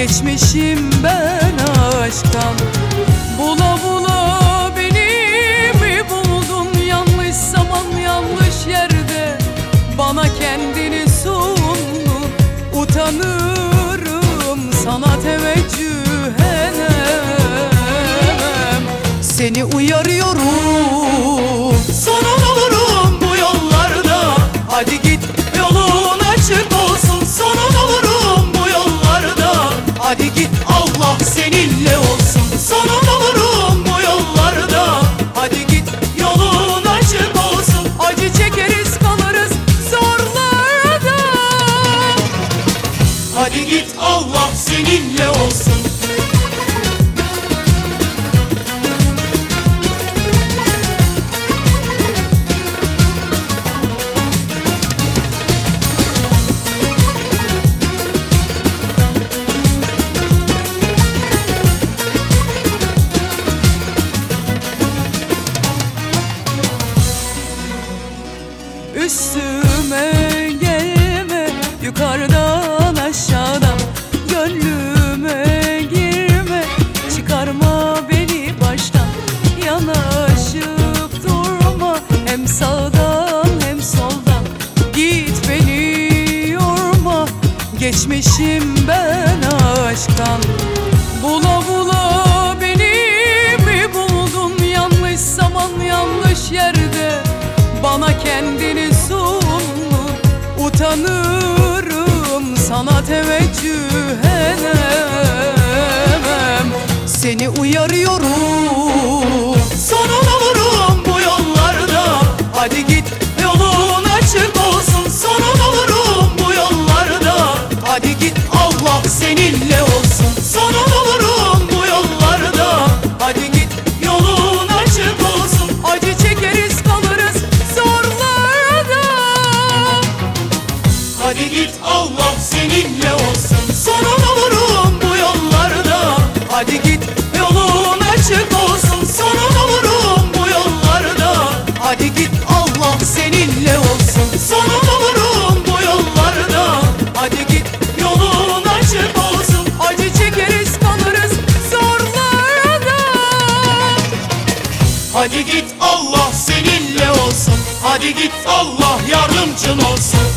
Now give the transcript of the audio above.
Geçmişim ben aşktan. Bula bula beni mi buldun? Yanlış zaman yanlış yerde bana kendini sundun. Utanırım, sana teveccüh edemem. Seni uyarıyorum, sonun olurum bu yollarda. Hadi git, yolun açık olsun. Sonun olurum bu yollarda. Hadi git, Allah seninle olsun. Sonun olurum bu yollarda. Hadi git, yolun açık olsun. Acı çekeriz, kalırız zorlarda. Hadi git, Allah seninle olsun. Üstüme gelme, yukarıdan aşağıdan gönlüme girme, çıkarma beni baştan. Yanaşıp durma, hem sağdan hem soldan. Git, beni yorma, geçmişim ben aşktan. Bula bula beni mi buldun? Yanlış zaman yanlış yerde bana kendini sundun. Utanırım, sana teveccüh edemem. Seni uyarıyorum, sonun olurum bu yollarda. Hadi git, yolun açık olsun. Sonun olurum bu yollarda. Hadi git, Allah seninle olsun. Sonun olurum bu yollarda. Hadi git, yolun açık olsun. Acı çekeriz, kalırız zorlarda. Hadi git, Allah seninle olsun. Sonun olurum bu yollarda. Hadi git, yolun açık olsun. Sonun olurum bu yollarda. Hadi git, Allah seninle olsun. Sonun olurum bu yollarda. Hadi git, yolun açık olsun. Acı çekeriz, kalırız zorlarda. Hadi git, Allah seninle olsun. Hadi git, Allah yardımcın olsun.